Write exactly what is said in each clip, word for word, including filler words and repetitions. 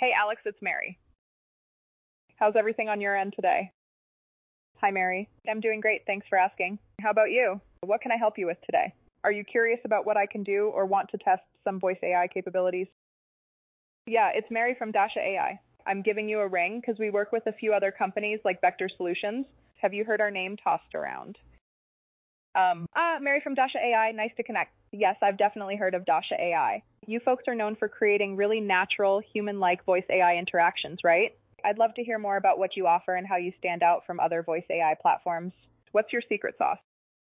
Hey, Alex, it's Mary. How's everything on your end today? Hi, Mary. I'm doing great. Thanks for asking. How about you? What can I help you with today? Are you curious about what I can do or want to test some voice A I capabilities? Yeah, it's Mary from Dasha A I. I'm giving you a ring because we work with a few other companies like Vector Solutions. Have you heard our name tossed around? Um, ah, Mary from Dasha A I, nice to connect. Yes, I've definitely heard of Dasha A I. You folks are known for creating really natural, human-like voice A I interactions, right? I'd love to hear more about what you offer and how you stand out from other voice A I platforms. What's your secret sauce?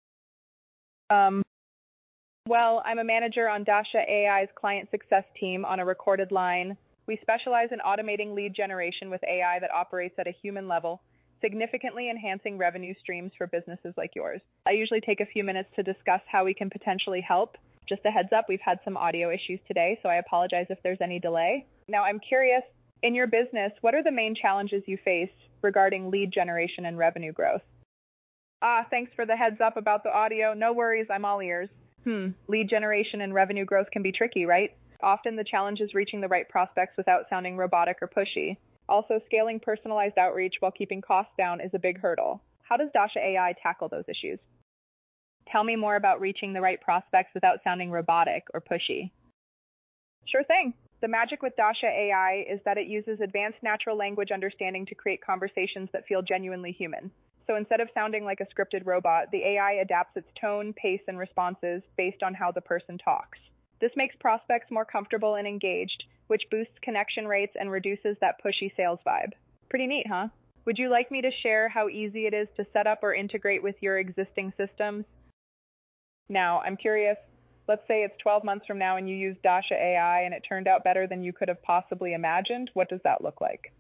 Um, well, I'm a manager on Dasha A I's client success team on a recorded line. We specialize in automating lead generation with A I that operates at a human level, significantly enhancing revenue streams for businesses like yours. I usually take a few minutes to discuss how we can potentially help. Just a heads up, we've had some audio issues today, so I apologize if there's any delay. Now, I'm curious, in your business, what are the main challenges you face regarding lead generation and revenue growth? Ah, thanks for the heads up about the audio. No worries, I'm all ears. Hmm, lead generation and revenue growth can be tricky, right? Often the challenge is reaching the right prospects without sounding robotic or pushy. Also, scaling personalized outreach while keeping costs down is a big hurdle. How does Dasha A I tackle those issues? Tell me more about reaching the right prospects without sounding robotic or pushy. Sure thing. The magic with Dasha A I is that it uses advanced natural language understanding to create conversations that feel genuinely human. So instead of sounding like a scripted robot, the A I adapts its tone, pace, and responses based on how the person talks. This makes prospects more comfortable and engaged, which boosts connection rates and reduces that pushy sales vibe. Pretty neat, huh? Would you like me to share how easy it is to set up or integrate with your existing systems? Now, I'm curious, let's say it's twelve months from now and you use Dasha A I and it turned out better than you could have possibly imagined. What does that look like?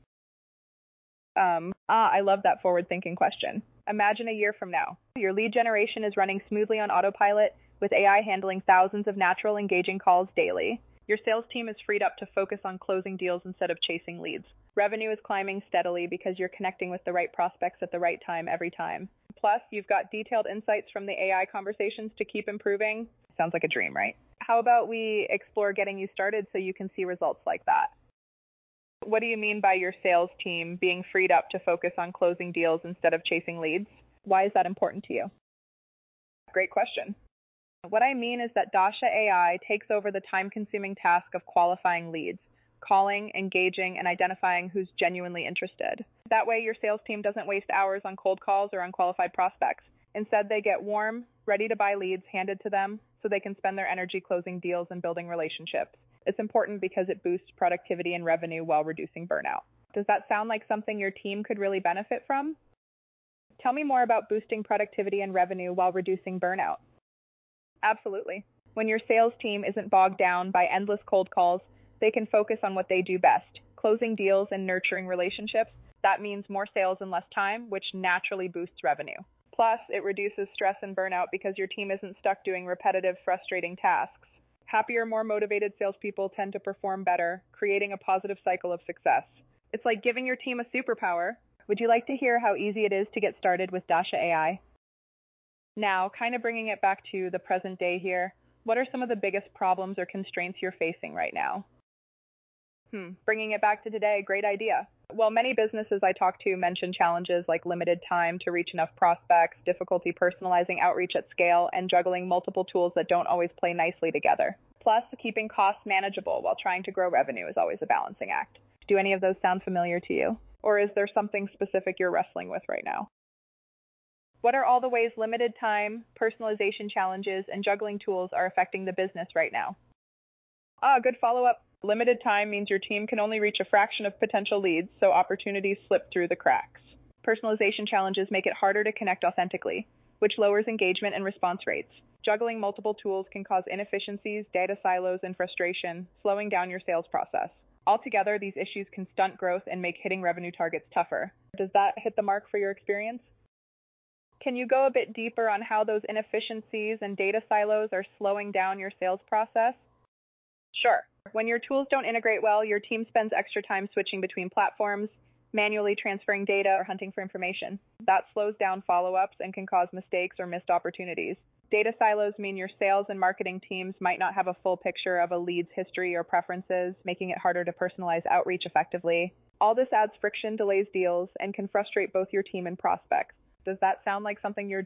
Um, ah, I love that forward-thinking question. Imagine a year from now. Your lead generation is running smoothly on autopilot, with A I handling thousands of natural, engaging calls daily. Your sales team is freed up to focus on closing deals instead of chasing leads. Revenue is climbing steadily because you're connecting with the right prospects at the right time every time. Plus, you've got detailed insights from the A I conversations to keep improving. Sounds like a dream, right? How about we explore getting you started so you can see results like that? What do you mean by your sales team being freed up to focus on closing deals instead of chasing leads? Why is that important to you? Great question. What I mean is that Dasha A I takes over the time-consuming task of qualifying leads, calling, engaging, and identifying who's genuinely interested. That way, your sales team doesn't waste hours on cold calls or unqualified prospects. Instead, they get warm, ready-to-buy leads handed to them so they can spend their energy closing deals and building relationships. It's important because it boosts productivity and revenue while reducing burnout. Does that sound like something your team could really benefit from? Tell me more about boosting productivity and revenue while reducing burnout. Absolutely. When your sales team isn't bogged down by endless cold calls, they can focus on what they do best, closing deals and nurturing relationships. That means more sales in less time, which naturally boosts revenue. Plus, it reduces stress and burnout because your team isn't stuck doing repetitive, frustrating tasks. Happier, more motivated salespeople tend to perform better, creating a positive cycle of success. It's like giving your team a superpower. Would you like to hear how easy it is to get started with Dasha A I? Now, kind of bringing it back to the present day here, what are some of the biggest problems or constraints you're facing right now? Hmm, bringing it back to today, great idea. Well, many businesses I talk to mention challenges like limited time to reach enough prospects, difficulty personalizing outreach at scale, and juggling multiple tools that don't always play nicely together. Plus, keeping costs manageable while trying to grow revenue is always a balancing act. Do any of those sound familiar to you? Or is there something specific you're wrestling with right now? What are all the ways limited time, personalization challenges, and juggling tools are affecting the business right now? Ah, good follow-up. Limited time means your team can only reach a fraction of potential leads, so opportunities slip through the cracks. Personalization challenges make it harder to connect authentically, which lowers engagement and response rates. Juggling multiple tools can cause inefficiencies, data silos, and frustration, slowing down your sales process. Altogether, these issues can stunt growth and make hitting revenue targets tougher. Does that hit the mark for your experience? Can you go a bit deeper on how those inefficiencies and data silos are slowing down your sales process? Sure. When your tools don't integrate well, your team spends extra time switching between platforms, manually transferring data, or hunting for information. That slows down follow-ups and can cause mistakes or missed opportunities. Data silos mean your sales and marketing teams might not have a full picture of a lead's history or preferences, making it harder to personalize outreach effectively. All this adds friction, delays deals, and can frustrate both your team and prospects. Does that sound like something you're